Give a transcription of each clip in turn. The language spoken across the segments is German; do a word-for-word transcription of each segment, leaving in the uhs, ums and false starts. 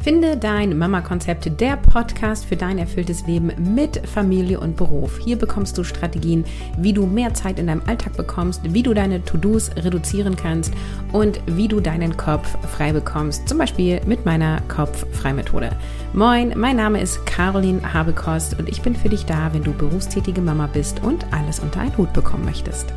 Finde dein Mama-Konzept, der Podcast für dein erfülltes Leben mit Familie und Beruf. Hier bekommst du Strategien, wie du mehr Zeit in deinem Alltag bekommst, wie du deine To-Dos reduzieren kannst und wie du deinen Kopf frei bekommst, zum Beispiel mit meiner Kopf-Frei-Methode. Moin, mein Name ist Caroline Habekost und ich bin für dich da, wenn du berufstätige Mama bist und alles unter einen Hut bekommen möchtest.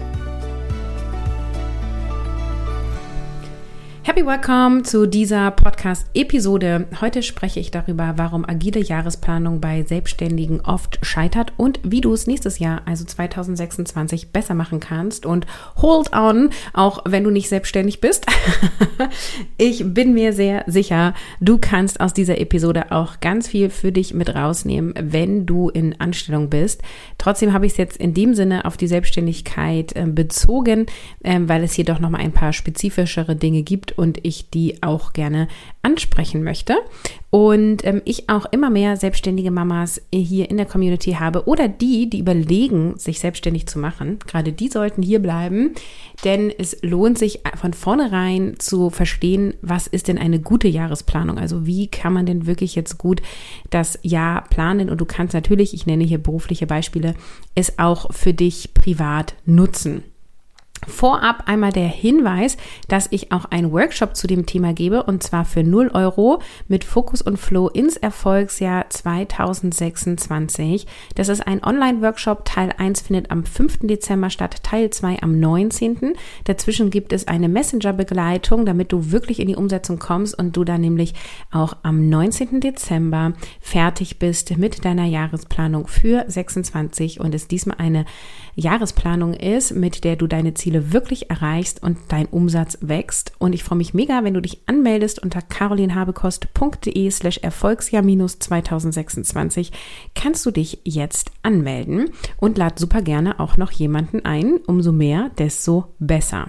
Happy Welcome zu dieser Podcast-Episode. Heute spreche ich darüber, warum agile Jahresplanung bei Selbstständigen oft scheitert und wie du es nächstes Jahr, also zwanzig sechsundzwanzig, besser machen kannst. Und hold on, auch wenn du nicht selbstständig bist. Ich bin mir sehr sicher, du kannst aus dieser Episode auch ganz viel für dich mit rausnehmen, wenn du in Anstellung bist. Trotzdem habe ich es jetzt in dem Sinne auf die Selbstständigkeit äh, bezogen, äh, weil es hier doch nochmal ein paar spezifischere Dinge gibt und ich die auch gerne ansprechen möchte. Und ähm, ich auch immer mehr selbstständige Mamas hier in der Community habe oder die, die überlegen, sich selbstständig zu machen. Gerade die sollten hier bleiben, denn es lohnt sich von vornherein zu verstehen, was ist denn eine gute Jahresplanung? Also wie kann man denn wirklich jetzt gut das Jahr planen? Und du kannst natürlich, ich nenne hier berufliche Beispiele, es auch für dich privat nutzen. Vorab einmal der Hinweis, dass ich auch einen Workshop zu dem Thema gebe und zwar für null Euro mit Fokus und Flow ins Erfolgsjahr zwanzig sechsundzwanzig. Das ist ein Online-Workshop. Teil eins findet am fünften Dezember statt, Teil zwei am neunzehnten Dazwischen gibt es eine Messenger-Begleitung, damit du wirklich in die Umsetzung kommst und du dann nämlich auch am neunzehnten Dezember fertig bist mit deiner Jahresplanung für sechsundzwanzig und es diesmal eine Jahresplanung ist, mit der du deine Ziele wirklich erreichst und dein Umsatz wächst. Und ich freue mich mega, wenn du dich anmeldest unter carolinhabekost.de slash Erfolgsjahr minus zwanzig sechsundzwanzig kannst du dich jetzt anmelden und lad super gerne auch noch jemanden ein. Umso mehr, desto besser.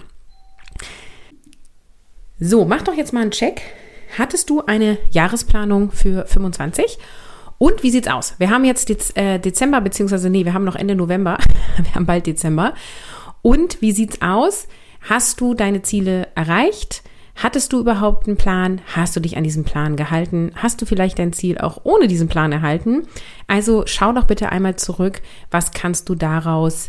So, mach doch jetzt mal einen Check. Hattest du eine Jahresplanung für fünfundzwanzig? Und wie sieht's aus? Wir haben jetzt Dez- äh, Dezember, beziehungsweise nee, wir haben noch Ende November. Wir haben bald Dezember. Und wie sieht's aus? Hast du deine Ziele erreicht? Hattest du überhaupt einen Plan? Hast du dich an diesen Plan gehalten? Hast du vielleicht dein Ziel auch ohne diesen Plan erhalten? Also schau doch bitte einmal zurück. Was kannst du daraus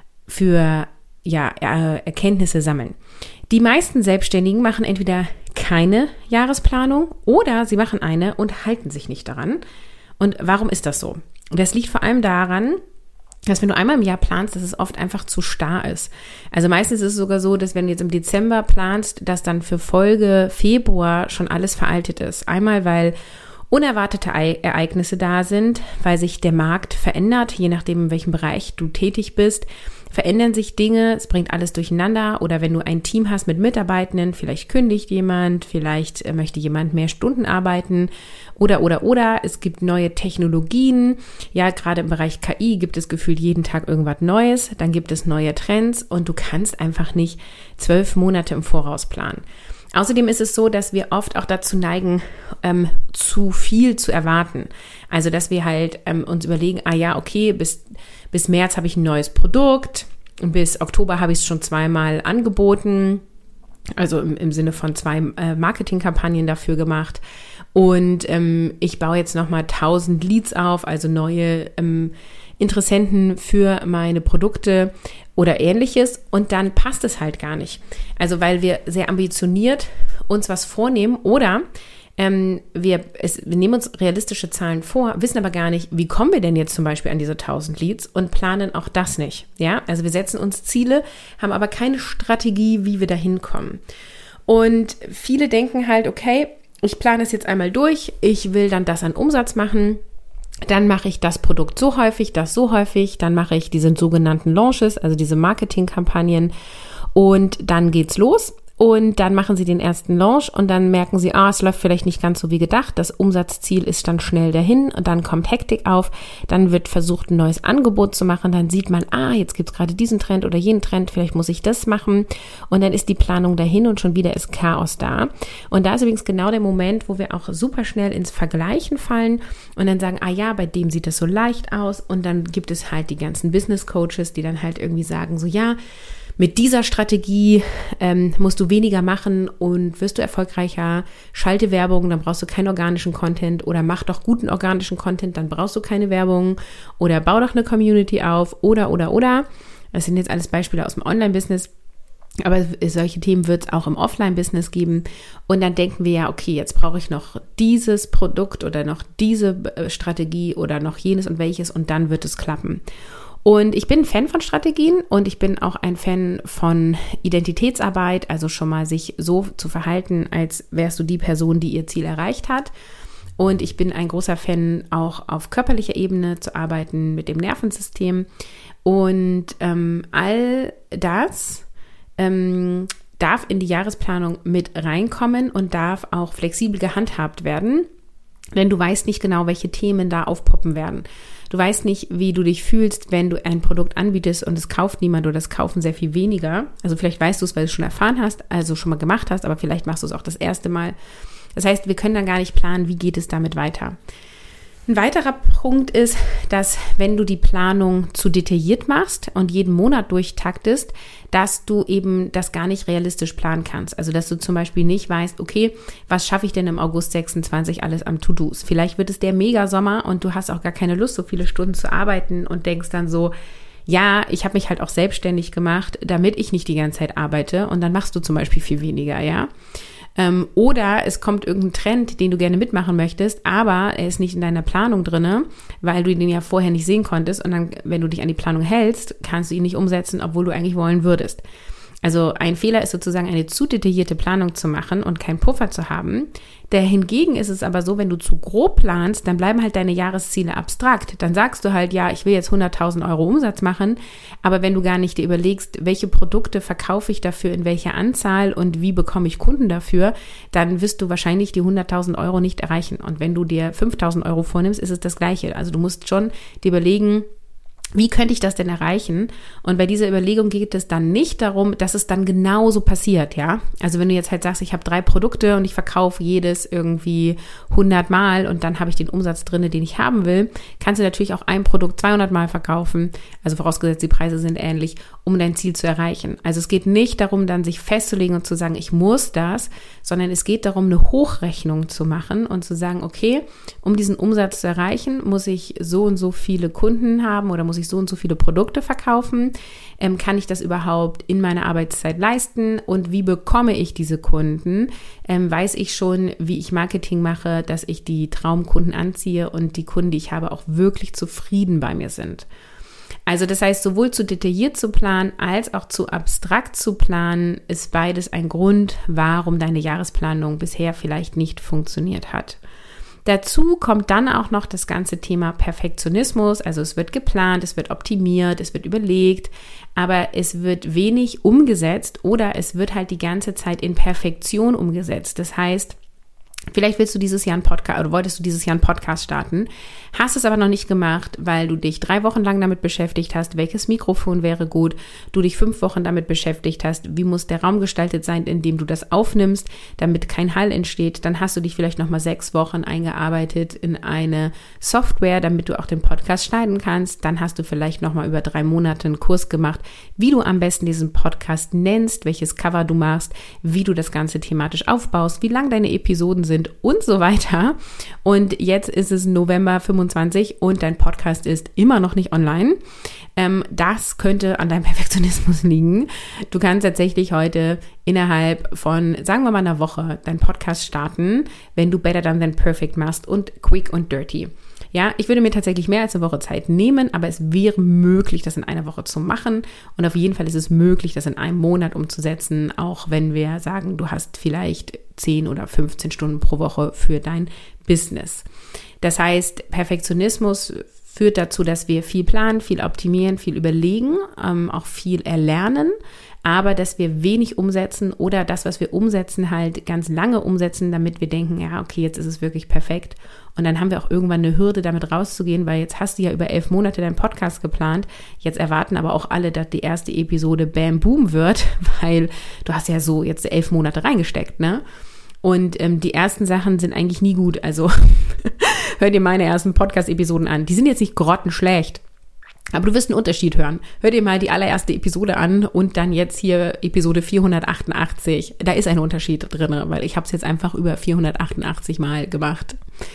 für ja, äh, Erkenntnisse sammeln? Die meisten Selbstständigen machen entweder keine Jahresplanung oder sie machen eine und halten sich nicht daran. Und warum ist das so? Das liegt vor allem daran, dass wenn du einmal im Jahr planst, dass es oft einfach zu starr ist. Also meistens ist es sogar so, dass wenn du jetzt im Dezember planst, dass dann für Folge Februar schon alles veraltet ist. Einmal, weil unerwartete Ereignisse da sind, weil sich der Markt verändert, je nachdem, in welchem Bereich du tätig bist, verändern sich Dinge, es bringt alles durcheinander oder wenn du ein Team hast mit Mitarbeitenden, vielleicht kündigt jemand, vielleicht möchte jemand mehr Stunden arbeiten oder, oder, oder, es gibt neue Technologien, ja, gerade im Bereich K I gibt es gefühlt jeden Tag irgendwas Neues, dann gibt es neue Trends und du kannst einfach nicht zwölf Monate im Voraus planen. Außerdem ist es so, dass wir oft auch dazu neigen, ähm, zu viel zu erwarten. Also, dass wir halt ähm, uns überlegen, ah ja, okay, bis, bis März habe ich ein neues Produkt, bis Oktober habe ich es schon zweimal angeboten, also im, im Sinne von zwei äh, Marketingkampagnen dafür gemacht. Und ähm, ich baue jetzt nochmal tausend Leads auf, also neue ähm, Interessenten für meine Produkte oder ähnliches und dann passt es halt gar nicht. Also weil wir sehr ambitioniert uns was vornehmen oder ähm, wir, es, wir nehmen uns realistische Zahlen vor, wissen aber gar nicht, wie kommen wir denn jetzt zum Beispiel an diese tausend Leads und planen auch das nicht. Ja, also wir setzen uns Ziele, haben aber keine Strategie, wie wir da hinkommen. Und viele denken halt, okay, ich plane es jetzt einmal durch, ich will dann das an Umsatz machen. Dann mache ich das Produkt so häufig, das so häufig, dann mache ich diese sogenannten Launches, also diese Marketingkampagnen und dann geht's los und dann machen sie den ersten Launch und dann merken sie, ah, es läuft vielleicht nicht ganz so wie gedacht, das Umsatzziel ist dann schnell dahin und dann kommt Hektik auf, dann wird versucht, ein neues Angebot zu machen, dann sieht man, ah, jetzt gibt's gerade diesen Trend oder jenen Trend, vielleicht muss ich das machen und dann ist die Planung dahin und schon wieder ist Chaos da. Und da ist übrigens genau der Moment, wo wir auch super schnell ins Vergleichen fallen und dann sagen, ah ja, bei dem sieht das so leicht aus und dann gibt es halt die ganzen Business Coaches, die dann halt irgendwie sagen, so ja, mit dieser Strategie ähm, musst du weniger machen und wirst du erfolgreicher. Schalte Werbung, dann brauchst du keinen organischen Content, oder mach doch guten organischen Content, dann brauchst du keine Werbung, oder bau doch eine Community auf, oder, oder, oder. Das sind jetzt alles Beispiele aus dem Online-Business, aber solche Themen wird es auch im Offline-Business geben. Und dann denken wir ja, okay, jetzt brauche ich noch dieses Produkt oder noch diese Strategie oder noch jenes und welches, und dann wird es klappen. Und ich bin ein Fan von Strategien und ich bin auch ein Fan von Identitätsarbeit, also schon mal sich so zu verhalten, als wärst du die Person, die ihr Ziel erreicht hat. Und ich bin ein großer Fan, auch auf körperlicher Ebene zu arbeiten mit dem Nervensystem. Und ähm, all das ähm, darf in die Jahresplanung mit reinkommen und darf auch flexibel gehandhabt werden, denn du weißt nicht genau, welche Themen da aufpoppen werden. Du weißt nicht, wie du dich fühlst, wenn du ein Produkt anbietest und es kauft niemand oder es kaufen sehr viel weniger. Also vielleicht weißt du es, weil du es schon erfahren hast, also schon mal gemacht hast, aber vielleicht machst du es auch das erste Mal. Das heißt, wir können dann gar nicht planen, wie geht es damit weiter. Ein weiterer Punkt ist, dass wenn du die Planung zu detailliert machst und jeden Monat durchtaktest, dass du eben das gar nicht realistisch planen kannst. Also dass du zum Beispiel nicht weißt, okay, was schaffe ich denn im August sechsundzwanzig alles am To-Dos? Vielleicht wird es der Megasommer und du hast auch gar keine Lust, so viele Stunden zu arbeiten und denkst dann so, ja, ich habe mich halt auch selbstständig gemacht, damit ich nicht die ganze Zeit arbeite, und dann machst du zum Beispiel viel weniger, ja. Ähm, oder es kommt irgendein Trend, den du gerne mitmachen möchtest, aber er ist nicht in deiner Planung drinne, weil du den ja vorher nicht sehen konntest, und dann, wenn du dich an die Planung hältst, kannst du ihn nicht umsetzen, obwohl du eigentlich wollen würdest. Also ein Fehler ist sozusagen, eine zu detaillierte Planung zu machen und keinen Puffer zu haben. Der hingegen ist es aber so, wenn du zu grob planst, dann bleiben halt deine Jahresziele abstrakt. Dann sagst du halt, ja, ich will jetzt hunderttausend Euro Umsatz machen, aber wenn du gar nicht dir überlegst, welche Produkte verkaufe ich dafür, in welcher Anzahl und wie bekomme ich Kunden dafür, dann wirst du wahrscheinlich die hunderttausend Euro nicht erreichen. Und wenn du dir fünftausend Euro vornimmst, ist es das Gleiche. Also du musst schon dir überlegen, wie könnte ich das denn erreichen? Und bei dieser Überlegung geht es dann nicht darum, dass es dann genauso passiert, ja? Also wenn du jetzt halt sagst, ich habe drei Produkte und ich verkaufe jedes irgendwie hundert Mal und dann habe ich den Umsatz drin, den ich haben will, kannst du natürlich auch ein Produkt zweihundert Mal verkaufen, also vorausgesetzt die Preise sind ähnlich, um dein Ziel zu erreichen. Also es geht nicht darum, dann sich festzulegen und zu sagen, ich muss das, sondern es geht darum, eine Hochrechnung zu machen und zu sagen, okay, um diesen Umsatz zu erreichen, muss ich so und so viele Kunden haben oder muss ich so und so viele Produkte verkaufen? Ähm, kann ich das überhaupt in meiner Arbeitszeit leisten? Und wie bekomme ich diese Kunden? Ähm, weiß ich schon, wie ich Marketing mache, dass ich die Traumkunden anziehe und die Kunden, die ich habe, auch wirklich zufrieden bei mir sind? Also das heißt, sowohl zu detailliert zu planen als auch zu abstrakt zu planen, ist beides ein Grund, warum deine Jahresplanung bisher vielleicht nicht funktioniert hat. Dazu kommt dann auch noch das ganze Thema Perfektionismus, also es wird geplant, es wird optimiert, es wird überlegt, aber es wird wenig umgesetzt oder es wird halt die ganze Zeit in Perfektion umgesetzt. Das heißt, vielleicht willst du dieses Jahr einen Podcast oder wolltest du dieses Jahr einen Podcast starten, hast es aber noch nicht gemacht, weil du dich drei Wochen lang damit beschäftigt hast, welches Mikrofon wäre gut, du dich fünf Wochen damit beschäftigt hast, wie muss der Raum gestaltet sein, in dem du das aufnimmst, damit kein Hall entsteht, dann hast du dich vielleicht nochmal sechs Wochen eingearbeitet in eine Software, damit du auch den Podcast schneiden kannst, dann hast du vielleicht nochmal über drei Monate einen Kurs gemacht, wie du am besten diesen Podcast nennst, welches Cover du machst, wie du das Ganze thematisch aufbaust, wie lang deine Episoden sind und so weiter. Und jetzt ist es November fünfundzwanzig und dein Podcast ist immer noch nicht online. Ähm, das könnte an deinem Perfektionismus liegen. Du kannst tatsächlich heute innerhalb von, sagen wir mal, einer Woche deinen Podcast starten, wenn du Better Done Than Perfect machst und Quick und Dirty. Ja, ich würde mir tatsächlich mehr als eine Woche Zeit nehmen, aber es wäre möglich, das in einer Woche zu machen. Und auf jeden Fall ist es möglich, das in einem Monat umzusetzen, auch wenn wir sagen, du hast vielleicht zehn oder fünfzehn Stunden pro Woche für dein Business. Das heißt, Perfektionismus führt dazu, dass wir viel planen, viel optimieren, viel überlegen, ähm, auch viel erlernen, aber dass wir wenig umsetzen oder das, was wir umsetzen, halt ganz lange umsetzen, damit wir denken, ja, okay, jetzt ist es wirklich perfekt. Und dann haben wir auch irgendwann eine Hürde, damit rauszugehen, weil jetzt hast du ja über elf Monate deinen Podcast geplant. Jetzt erwarten aber auch alle, dass die erste Episode Bam Boom wird, weil du hast ja so jetzt elf Monate reingesteckt, ne? Und ähm, die ersten Sachen sind eigentlich nie gut. Also hör dir meine ersten Podcast-Episoden an. Die sind jetzt nicht grottenschlecht. Aber du wirst einen Unterschied hören. Hör dir mal die allererste Episode an und dann jetzt hier Episode vierhundertachtundachtzig. Da ist ein Unterschied drin, weil ich habe es jetzt einfach über vierhundertachtundachtzig Mal gemacht.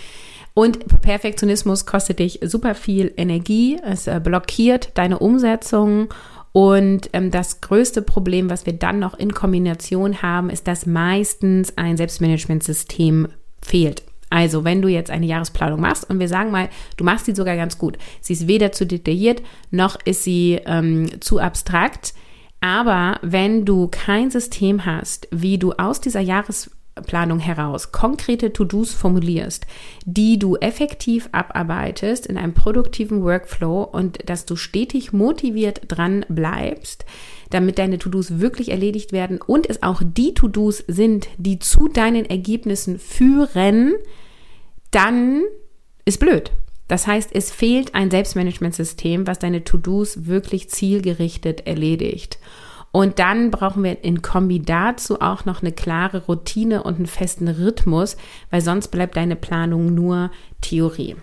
Und Perfektionismus kostet dich super viel Energie. Es äh, blockiert deine Umsetzung. Und ähm, das größte Problem, was wir dann noch in Kombination haben, ist, dass meistens ein Selbstmanagementsystem fehlt. Also wenn du jetzt eine Jahresplanung machst und wir sagen mal, du machst sie sogar ganz gut. Sie ist weder zu detailliert, noch ist sie ähm, zu abstrakt. Aber wenn du kein System hast, wie du aus dieser Jahresplanung heraus konkrete To-Dos formulierst, die du effektiv abarbeitest in einem produktiven Workflow und dass du stetig motiviert dran bleibst, damit deine To-Dos wirklich erledigt werden und es auch die To-Dos sind, die zu deinen Ergebnissen führen, dann ist blöd. Das heißt, es fehlt ein Selbstmanagementsystem, was deine To-Dos wirklich zielgerichtet erledigt. Und dann brauchen wir in Kombi dazu auch noch eine klare Routine und einen festen Rhythmus, weil sonst bleibt deine Planung nur Theorie.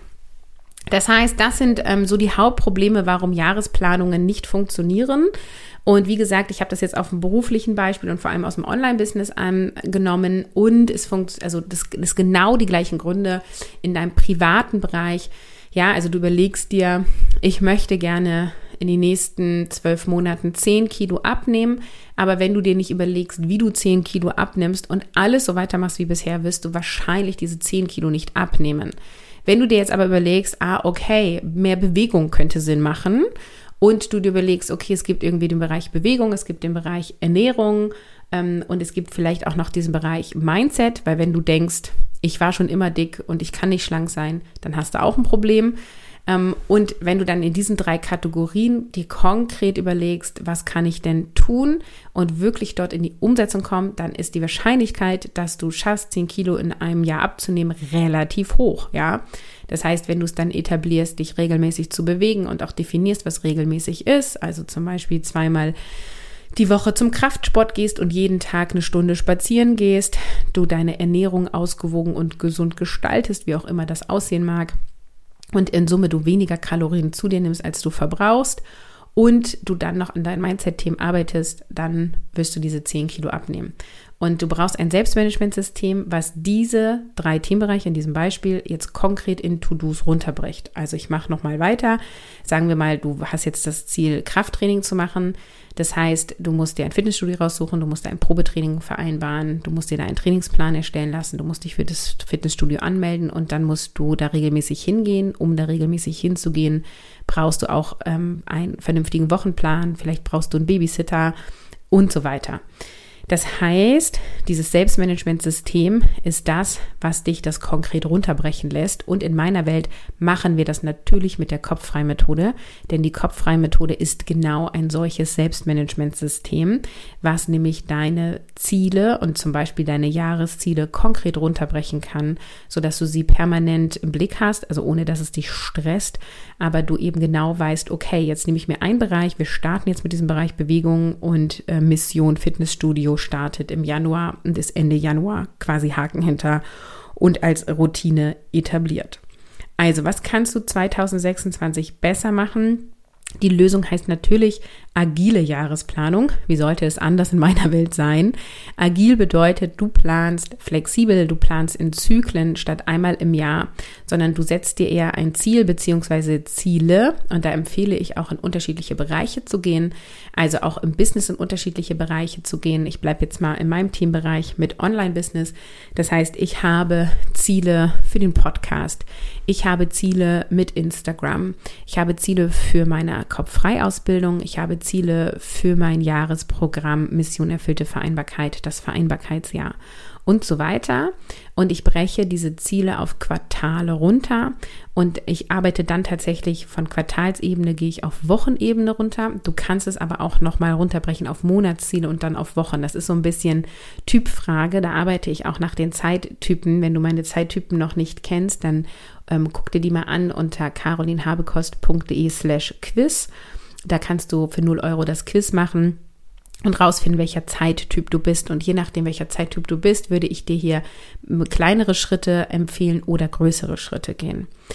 Das heißt, das sind ähm, so die Hauptprobleme, warum Jahresplanungen nicht funktionieren. Und wie gesagt, ich habe das jetzt auf dem beruflichen Beispiel und vor allem aus dem Online-Business ähm, genommen und es funktioniert, also das, das ist genau die gleichen Gründe in deinem privaten Bereich. Ja, also du überlegst dir, ich möchte gerne in den nächsten zwölf Monaten zehn Kilo abnehmen, aber wenn du dir nicht überlegst, wie du zehn Kilo abnimmst und alles so weitermachst wie bisher, wirst du wahrscheinlich diese zehn Kilo nicht abnehmen. Wenn du dir jetzt aber überlegst, ah, okay, mehr Bewegung könnte Sinn machen und du dir überlegst, okay, es gibt irgendwie den Bereich Bewegung, es gibt den Bereich Ernährung ähm, und es gibt vielleicht auch noch diesen Bereich Mindset, weil wenn du denkst, ich war schon immer dick und ich kann nicht schlank sein, dann hast du auch ein Problem. Ähm, und wenn du dann in diesen drei Kategorien dir konkret überlegst, was kann ich denn tun und wirklich dort in die Umsetzung kommen, dann ist die Wahrscheinlichkeit, dass du schaffst, zehn Kilo in einem Jahr abzunehmen, relativ hoch, ja. Das heißt, wenn du es dann etablierst, dich regelmäßig zu bewegen und auch definierst, was regelmäßig ist, also zum Beispiel zweimal die Woche zum Kraftsport gehst und jeden Tag eine Stunde spazieren gehst, du deine Ernährung ausgewogen und gesund gestaltest, wie auch immer das aussehen mag, und in Summe du weniger Kalorien zu dir nimmst, als du verbrauchst und du dann noch an deinen Mindset-Themen arbeitest, dann wirst du diese zehn Kilo abnehmen. Und du brauchst ein Selbstmanagementsystem, was diese drei Themenbereiche in diesem Beispiel jetzt konkret in To-Dos runterbricht. Also ich mache nochmal weiter. Sagen wir mal, du hast jetzt das Ziel, Krafttraining zu machen. Das heißt, du musst dir ein Fitnessstudio raussuchen, du musst ein Probetraining vereinbaren, du musst dir da einen Trainingsplan erstellen lassen, du musst dich für das Fitnessstudio anmelden und dann musst du da regelmäßig hingehen. Um da regelmäßig hinzugehen, brauchst du auch ähm, einen vernünftigen Wochenplan, vielleicht brauchst du einen Babysitter und so weiter. Das heißt, dieses Selbstmanagementsystem ist das, was dich das konkret runterbrechen lässt. Und in meiner Welt machen wir das natürlich mit der Kopffrei-Methode, denn die Kopffrei-Methode ist genau ein solches Selbstmanagementsystem, was nämlich deine Ziele und zum Beispiel deine Jahresziele konkret runterbrechen kann, sodass du sie permanent im Blick hast, also ohne dass es dich stresst, aber du eben genau weißt, okay, jetzt nehme ich mir einen Bereich, wir starten jetzt mit diesem Bereich Bewegung und äh, Mission Fitnessstudio startet im Januar und ist Ende Januar quasi Haken hinter und als Routine etabliert. Also, was kannst du zwanzig sechsundzwanzig besser machen? Die Lösung heißt natürlich agile Jahresplanung. Wie sollte es anders in meiner Welt sein? Agil bedeutet, du planst flexibel, du planst in Zyklen statt einmal im Jahr, sondern du setzt dir eher ein Ziel bzw. Ziele und da empfehle ich auch in unterschiedliche Bereiche zu gehen, also auch im Business in unterschiedliche Bereiche zu gehen. Ich bleibe jetzt mal in meinem Teambereich mit Online-Business. Das heißt, ich habe Ziele für den Podcast, ich habe Ziele mit Instagram, ich habe Ziele für meine Kopffrei-Ausbildung, ich habe Ziele für mein Jahresprogramm Mission erfüllte Vereinbarkeit, das Vereinbarkeitsjahr und so weiter. Und ich breche diese Ziele auf Quartale runter und ich arbeite dann tatsächlich von Quartalsebene, gehe ich auf Wochenebene runter. Du kannst es aber auch nochmal runterbrechen auf Monatsziele und dann auf Wochen. Das ist so ein bisschen Typfrage. Da arbeite ich auch nach den Zeittypen. Wenn du meine Zeittypen noch nicht kennst, dann ähm, guck dir die mal an unter carolinhabekost.de slash quiz. Da kannst du für null Euro das Quiz machen und rausfinden, welcher Zeittyp du bist. Und je nachdem, welcher Zeittyp du bist, würde ich dir hier kleinere Schritte empfehlen oder größere Schritte gehen.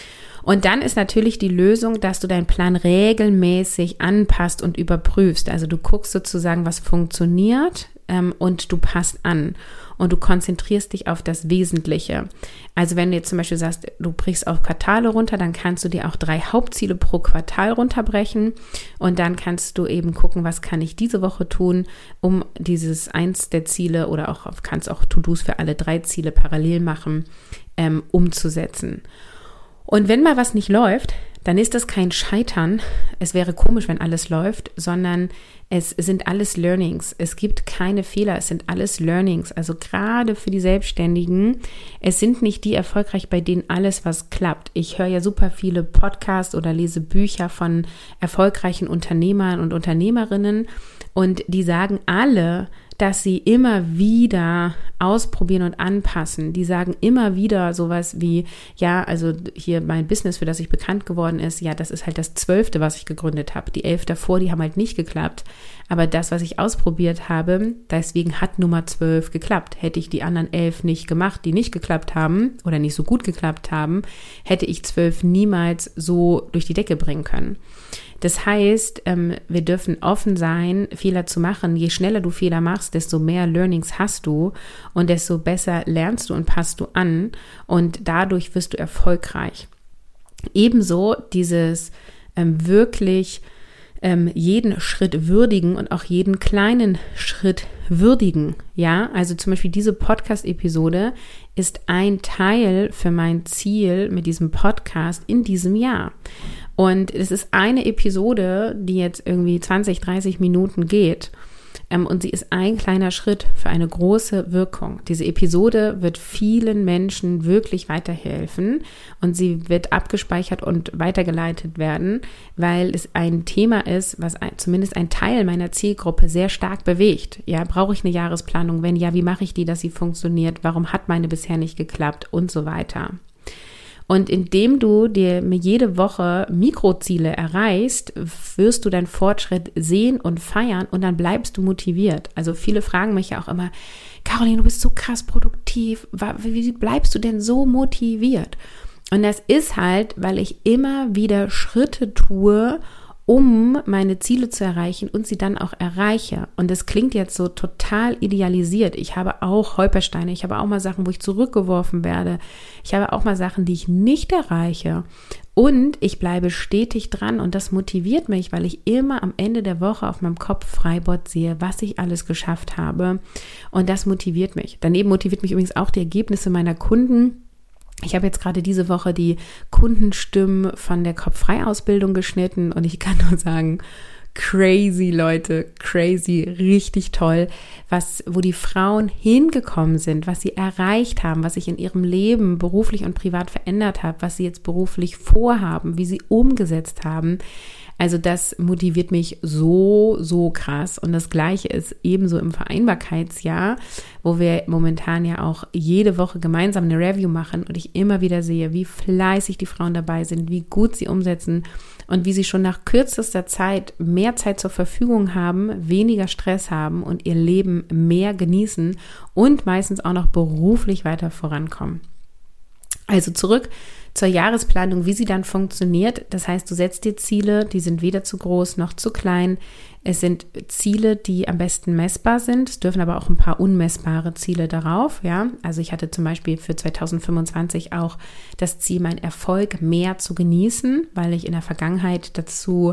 Und dann ist natürlich die Lösung, dass du deinen Plan regelmäßig anpasst und überprüfst. Also du guckst sozusagen, was funktioniert ähm, und du passt an. Und du konzentrierst dich auf das Wesentliche. Also wenn du jetzt zum Beispiel sagst, du brichst auf Quartale runter, dann kannst du dir auch drei Hauptziele pro Quartal runterbrechen. Und dann kannst du eben gucken, was kann ich diese Woche tun, um dieses eins der Ziele oder auch kannst auch To-Dos für alle drei Ziele parallel machen, ähm, umzusetzen. Und wenn mal was nicht läuft, dann ist das kein Scheitern. Es wäre komisch, wenn alles läuft, sondern es sind alles Learnings. Es gibt keine Fehler, es sind alles Learnings. Also gerade für die Selbstständigen, es sind nicht die erfolgreich, bei denen alles was klappt. Ich höre ja super viele Podcasts oder lese Bücher von erfolgreichen Unternehmern und Unternehmerinnen und die sagen alle, dass sie immer wieder ausprobieren und anpassen. Die sagen immer wieder sowas wie, ja, also hier mein Business, für das ich bekannt geworden ist, ja, das ist halt das zwölfte, was ich gegründet habe. Die elf davor, die haben halt nicht geklappt. Aber das, was ich ausprobiert habe, deswegen hat Nummer zwölf geklappt. Hätte ich die anderen elf nicht gemacht, die nicht geklappt haben oder nicht so gut geklappt haben, hätte ich zwölf niemals so durch die Decke bringen können. Das heißt, ähm, wir dürfen offen sein, Fehler zu machen. Je schneller du Fehler machst, desto mehr Learnings hast du und desto besser lernst du und passt du an und dadurch wirst du erfolgreich. Ebenso dieses ähm, wirklich ähm, jeden Schritt würdigen und auch jeden kleinen Schritt würdigen. Ja, also zum Beispiel diese Podcast-Episode ist ein Teil für mein Ziel mit diesem Podcast in diesem Jahr. Und es ist eine Episode, die jetzt irgendwie zwanzig, dreißig Minuten geht. Ähm, und sie ist ein kleiner Schritt für eine große Wirkung. Diese Episode wird vielen Menschen wirklich weiterhelfen und sie wird abgespeichert und weitergeleitet werden, weil es ein Thema ist, was ein, zumindest ein Teil meiner Zielgruppe sehr stark bewegt. Ja, brauche ich eine Jahresplanung? Wenn ja, wie mache ich die, dass sie funktioniert? Warum hat meine bisher nicht geklappt? Und so weiter. Und indem du dir jede Woche Mikroziele erreichst, wirst du deinen Fortschritt sehen und feiern und dann bleibst du motiviert. Also viele fragen mich ja auch immer, Caroline, du bist so krass produktiv, wie bleibst du denn so motiviert? Und das ist halt, weil ich immer wieder Schritte tue, um meine Ziele zu erreichen und sie dann auch erreiche. Und das klingt jetzt so total idealisiert. Ich habe auch Holpersteine, ich habe auch mal Sachen, wo ich zurückgeworfen werde. Ich habe auch mal Sachen, die ich nicht erreiche. Und ich bleibe stetig dran und das motiviert mich, weil ich immer am Ende der Woche auf meinem Kopf-Freibord sehe, was ich alles geschafft habe. Und das motiviert mich. Daneben motiviert mich übrigens auch die Ergebnisse meiner Kunden. Ich habe jetzt gerade diese Woche die Kundenstimmen von der Kopf-Frei-Ausbildung geschnitten und ich kann nur sagen, crazy Leute, crazy, richtig toll, was, wo die Frauen hingekommen sind, was sie erreicht haben, was sich in ihrem Leben beruflich und privat verändert hat, was sie jetzt beruflich vorhaben, wie sie umgesetzt haben. Also das motiviert mich so, so krass. Und das Gleiche ist ebenso im Vereinbarkeitsjahr, wo wir momentan ja auch jede Woche gemeinsam eine Review machen und ich immer wieder sehe, wie fleißig die Frauen dabei sind, wie gut sie umsetzen und wie sie schon nach kürzester Zeit mehr Zeit zur Verfügung haben, weniger Stress haben und ihr Leben mehr genießen und meistens auch noch beruflich weiter vorankommen. Also zurück zur Jahresplanung, wie sie dann funktioniert. Das heißt, du setzt dir Ziele, die sind weder zu groß noch zu klein. Es sind Ziele, die am besten messbar sind. Es dürfen aber auch ein paar unmessbare Ziele darauf. Ja, also ich hatte zum Beispiel für zwanzig fünfundzwanzig auch das Ziel, meinen Erfolg mehr zu genießen, weil ich in der Vergangenheit dazu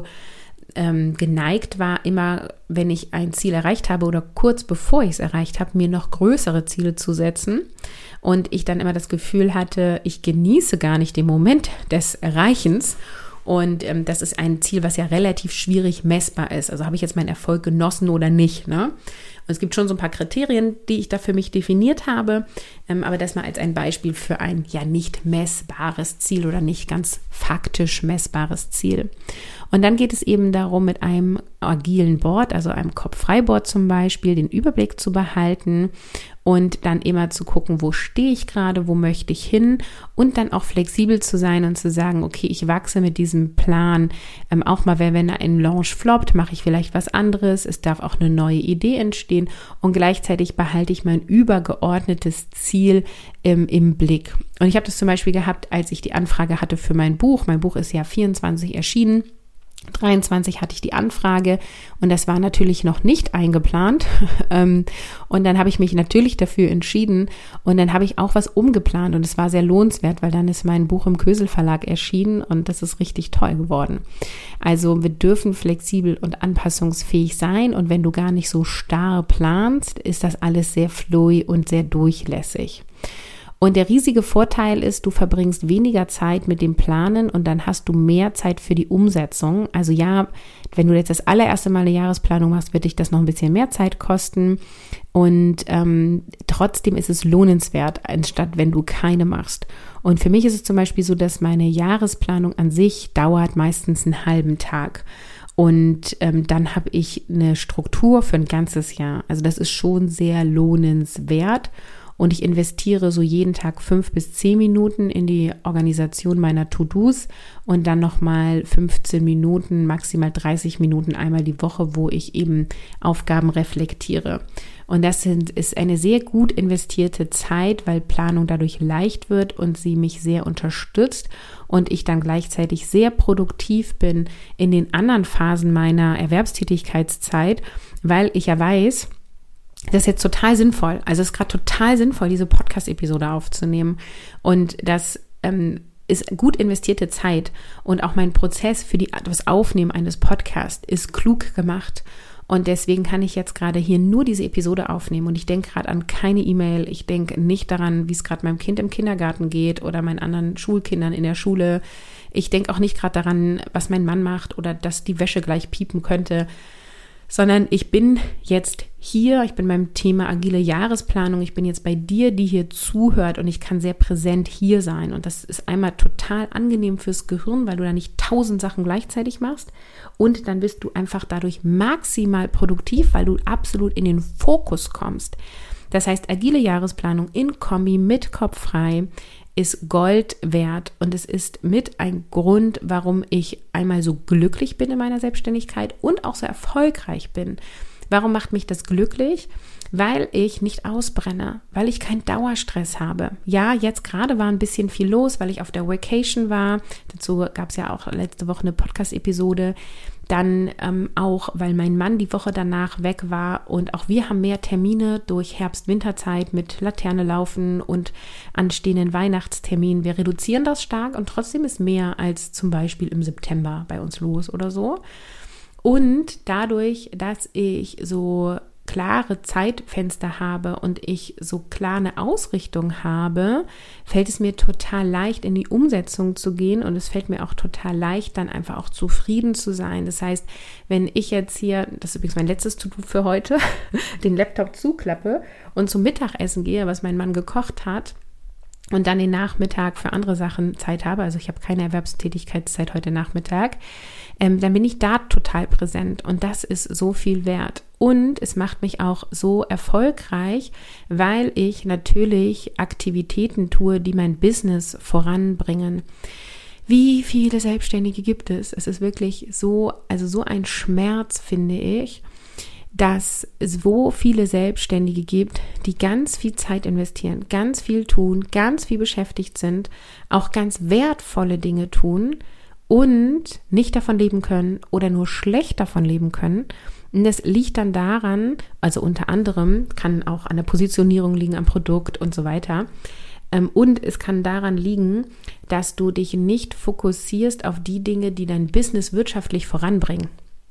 ähm, geneigt war, immer, wenn ich ein Ziel erreicht habe oder kurz bevor ich es erreicht habe, mir noch größere Ziele zu setzen. Und ich dann immer das Gefühl hatte, ich genieße gar nicht den Moment des Erreichens. Und ähm, das ist ein Ziel, was ja relativ schwierig messbar ist. Also habe ich jetzt meinen Erfolg genossen oder nicht, ne? Und es gibt schon so ein paar Kriterien, die ich da für mich definiert habe. Ähm, aber das mal als ein Beispiel für ein ja nicht messbares Ziel oder nicht ganz faktisch messbares Ziel. Und dann geht es eben darum, mit einem agilen Board, also einem Kopf-Frei-Board zum Beispiel, den Überblick zu behalten und dann immer zu gucken, wo stehe ich gerade, wo möchte ich hin und dann auch flexibel zu sein und zu sagen, okay, ich wachse mit diesem Plan. Ähm, auch mal, wenn, wenn ein Launch floppt, mache ich vielleicht was anderes. Es darf auch eine neue Idee entstehen und gleichzeitig behalte ich mein übergeordnetes Ziel Ziel ähm, im Blick. Und ich habe das zum Beispiel gehabt, als ich die Anfrage hatte für mein Buch. Mein Buch ist ja vierundzwanzig erschienen. dreiundzwanzig hatte ich die Anfrage und das war natürlich noch nicht eingeplant. Und dann habe ich mich natürlich dafür entschieden und dann habe ich auch was umgeplant und es war sehr lohnenswert, weil dann ist mein Buch im Kösel Verlag erschienen und das ist richtig toll geworden. Also wir dürfen flexibel und anpassungsfähig sein und wenn du gar nicht so starr planst, ist das alles sehr fluid und sehr durchlässig. Und der riesige Vorteil ist, du verbringst weniger Zeit mit dem Planen und dann hast du mehr Zeit für die Umsetzung. Also ja, wenn du jetzt das allererste Mal eine Jahresplanung machst, wird dich das noch ein bisschen mehr Zeit kosten. Und ähm, trotzdem ist es lohnenswert, anstatt wenn du keine machst. Und für mich ist es zum Beispiel so, dass meine Jahresplanung an sich dauert meistens einen halben Tag. Und ähm, dann habe ich eine Struktur für ein ganzes Jahr. Also das ist schon sehr lohnenswert. Und ich investiere so jeden Tag fünf bis zehn Minuten in die Organisation meiner To-Dos und dann nochmal fünfzehn Minuten, maximal dreißig Minuten einmal die Woche, wo ich eben Aufgaben reflektiere. Und das sind, ist eine sehr gut investierte Zeit, weil Planung dadurch leicht wird und sie mich sehr unterstützt und ich dann gleichzeitig sehr produktiv bin in den anderen Phasen meiner Erwerbstätigkeitszeit, weil ich ja weiß, das ist jetzt total sinnvoll. Also es ist gerade total sinnvoll, diese Podcast-Episode aufzunehmen. Und das ähm, ist gut investierte Zeit. Und auch mein Prozess für die, das Aufnehmen eines Podcasts ist klug gemacht. Und deswegen kann ich jetzt gerade hier nur diese Episode aufnehmen. Und ich denke gerade an keine E-Mail. Ich denke nicht daran, wie es gerade meinem Kind im Kindergarten geht oder meinen anderen Schulkindern in der Schule. Ich denke auch nicht gerade daran, was mein Mann macht oder dass die Wäsche gleich piepen könnte. Sondern ich bin jetzt hier, ich bin beim Thema agile Jahresplanung, ich bin jetzt bei dir, die hier zuhört und ich kann sehr präsent hier sein und das ist einmal total angenehm fürs Gehirn, weil du da nicht tausend Sachen gleichzeitig machst und dann bist du einfach dadurch maximal produktiv, weil du absolut in den Fokus kommst. Das heißt, agile Jahresplanung in Kombi mit Kopf frei ist Gold wert und es ist mit ein Grund, warum ich einmal so glücklich bin in meiner Selbstständigkeit und auch so erfolgreich bin. Warum macht mich das glücklich? Weil ich nicht ausbrenne, weil ich keinen Dauerstress habe. Ja, jetzt gerade war ein bisschen viel los, weil ich auf der Vacation war. Dazu gab es ja auch letzte Woche eine Podcast-Episode. Dann ähm, auch, weil mein Mann die Woche danach weg war und auch wir haben mehr Termine durch Herbst-Winterzeit mit Laterne laufen und anstehenden Weihnachtsterminen. Wir reduzieren das stark und trotzdem ist mehr als zum Beispiel im September bei uns los oder so. Und dadurch, dass ich so klare Zeitfenster habe und ich so klar eine Ausrichtung habe, fällt es mir total leicht, in die Umsetzung zu gehen und es fällt mir auch total leicht, dann einfach auch zufrieden zu sein. Das heißt, wenn ich jetzt hier, das ist übrigens mein letztes To-Do für heute, den Laptop zuklappe und zum Mittagessen gehe, was mein Mann gekocht hat, und dann den Nachmittag für andere Sachen Zeit habe, also ich habe keine Erwerbstätigkeitszeit heute Nachmittag, ähm, dann bin ich da total präsent und das ist so viel wert. Und es macht mich auch so erfolgreich, weil ich natürlich Aktivitäten tue, die mein Business voranbringen. Wie viele Selbstständige gibt es? Es ist wirklich so, also so ein Schmerz, finde ich, dass es so viele Selbstständige gibt, die ganz viel Zeit investieren, ganz viel tun, ganz viel beschäftigt sind, auch ganz wertvolle Dinge tun und nicht davon leben können oder nur schlecht davon leben können. Und das liegt dann daran, also unter anderem kann auch an der Positionierung liegen, am Produkt und so weiter. Und es kann daran liegen, dass du dich nicht fokussierst auf die Dinge, die dein Business wirtschaftlich voranbringen.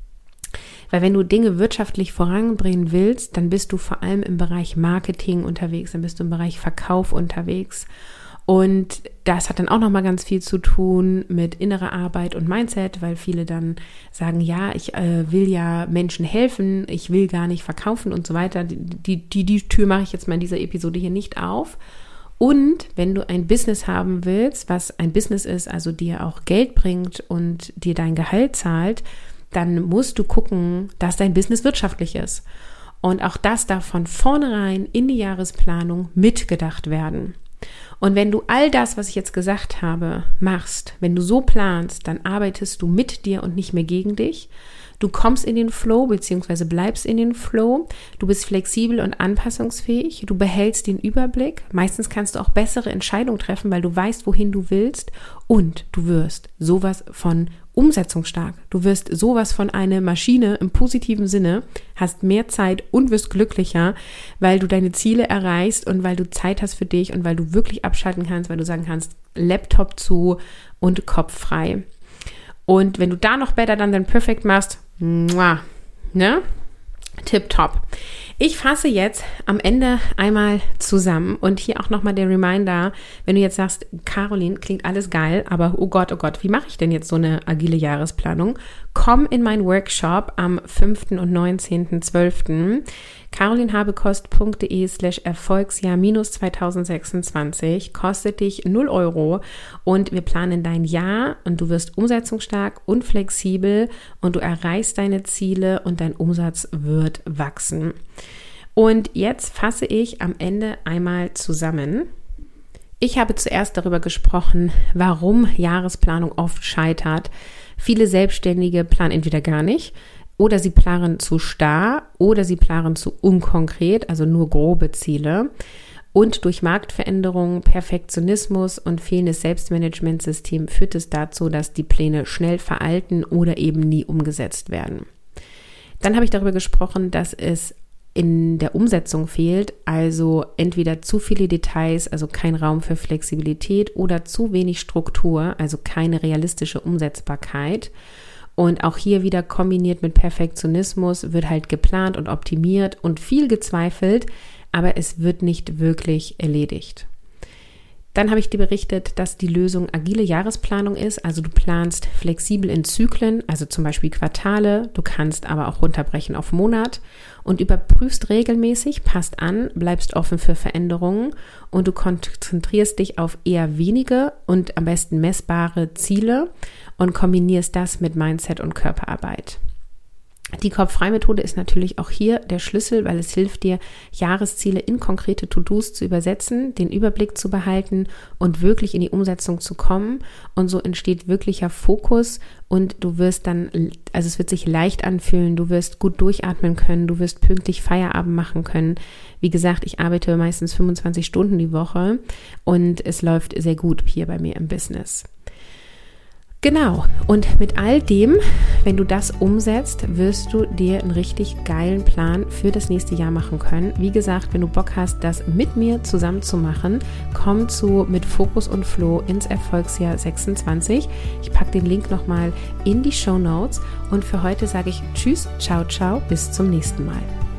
Weil wenn du Dinge wirtschaftlich voranbringen willst, dann bist du vor allem im Bereich Marketing unterwegs, dann bist du im Bereich Verkauf unterwegs. Und das hat dann auch nochmal ganz viel zu tun mit innerer Arbeit und Mindset, weil viele dann sagen, ja, ich äh, will ja Menschen helfen, ich will gar nicht verkaufen und so weiter. Die, die, die Tür mache ich jetzt mal in dieser Episode hier nicht auf. Und wenn du ein Business haben willst, was ein Business ist, also dir auch Geld bringt und dir dein Gehalt zahlt, dann musst du gucken, dass dein Business wirtschaftlich ist. Und auch das darf von vornherein in die Jahresplanung mitgedacht werden. Und wenn du all das, was ich jetzt gesagt habe, machst, wenn du so planst, dann arbeitest du mit dir und nicht mehr gegen dich. Du kommst in den Flow bzw. bleibst in den Flow. Du bist flexibel und anpassungsfähig. Du behältst den Überblick. Meistens kannst du auch bessere Entscheidungen treffen, weil du weißt, wohin du willst. Und du wirst sowas von umsetzungsstark. Du wirst sowas von einer Maschine im positiven Sinne, hast mehr Zeit und wirst glücklicher, weil du deine Ziele erreichst und weil du Zeit hast für dich und weil du wirklich abschalten kannst, weil du sagen kannst, Laptop zu und Kopf frei. Und wenn du da noch Better Done Than Perfect machst, muah, ne? Tipptopp. Ich fasse jetzt am Ende einmal zusammen und hier auch nochmal der Reminder, wenn du jetzt sagst, Caroline, klingt alles geil, aber oh Gott, oh Gott, wie mache ich denn jetzt so eine agile Jahresplanung? Komm in meinen Workshop am fünften und neunzehnten zwölften carolinhabekost.de slash Erfolgsjahr minus zweitausendsechsundzwanzig kostet dich null Euro und wir planen dein Jahr und du wirst umsetzungsstark und flexibel und du erreichst deine Ziele und dein Umsatz wird wachsen. Und jetzt fasse ich am Ende einmal zusammen. Ich habe zuerst darüber gesprochen, warum Jahresplanung oft scheitert. Viele Selbstständige planen entweder gar nicht, oder sie planen zu starr oder sie planen zu unkonkret, also nur grobe Ziele. Und durch Marktveränderungen, Perfektionismus und fehlendes Selbstmanagementsystem führt es dazu, dass die Pläne schnell veralten oder eben nie umgesetzt werden. Dann habe ich darüber gesprochen, dass es in der Umsetzung fehlt, also entweder zu viele Details, also kein Raum für Flexibilität oder zu wenig Struktur, also keine realistische Umsetzbarkeit. Und auch hier wieder kombiniert mit Perfektionismus wird halt geplant und optimiert und viel gezweifelt, aber es wird nicht wirklich erledigt. Dann habe ich dir berichtet, dass die Lösung agile Jahresplanung ist, also du planst flexibel in Zyklen, also zum Beispiel Quartale, du kannst aber auch runterbrechen auf Monat und überprüfst regelmäßig, passt an, bleibst offen für Veränderungen und du konzentrierst dich auf eher wenige und am besten messbare Ziele und kombinierst das mit Mindset und Körperarbeit. Die Kopf-frei-Methode ist natürlich auch hier der Schlüssel, weil es hilft dir, Jahresziele in konkrete To-Dos zu übersetzen, den Überblick zu behalten und wirklich in die Umsetzung zu kommen. Und so entsteht wirklicher Fokus und du wirst dann, also es wird sich leicht anfühlen, du wirst gut durchatmen können, du wirst pünktlich Feierabend machen können. Wie gesagt, ich arbeite meistens fünfundzwanzig Stunden die Woche und es läuft sehr gut hier bei mir im Business. Genau, und mit all dem, wenn du das umsetzt, wirst du dir einen richtig geilen Plan für das nächste Jahr machen können. Wie gesagt, wenn du Bock hast, das mit mir zusammen zu machen, komm zu mit Fokus und Flow ins Erfolgsjahr sechsundzwanzig. Ich packe den Link nochmal in die Shownotes und für heute sage ich Tschüss, ciao, ciao, bis zum nächsten Mal.